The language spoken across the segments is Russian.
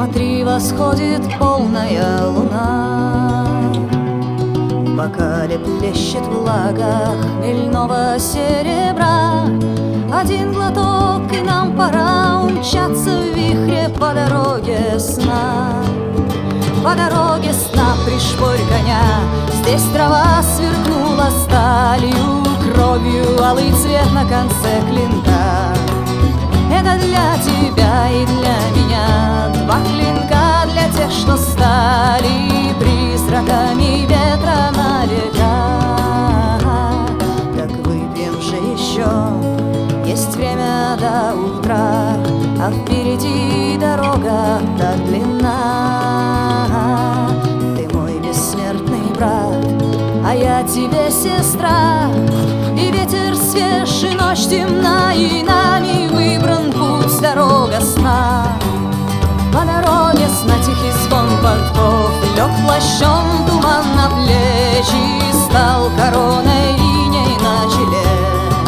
Смотри, восходит полная луна, в бокале плещет влага хмельного серебра. Один глоток, и нам пора умчаться в вихре по дороге сна. По дороге сна пришпорь коня, здесь трава сверкнула сталью, кровью алый цвет на конце клинка. Это для тебя и для меня, два клинка для тех, что стали призраками ветра на века. Так выпьем же еще, есть время до утра, а впереди дорога так длинна. Ты мой бессмертный брат, а я тебе сестра, и ветер свеж, и ночь темна, и нами выбран путь, дорога сна. По дороге сна тихий звон подков лег плащом туман на плечи, стал короной иней на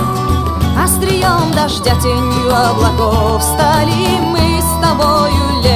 челе. Острием дождя, тенью облаков стали мы с тобою лечь.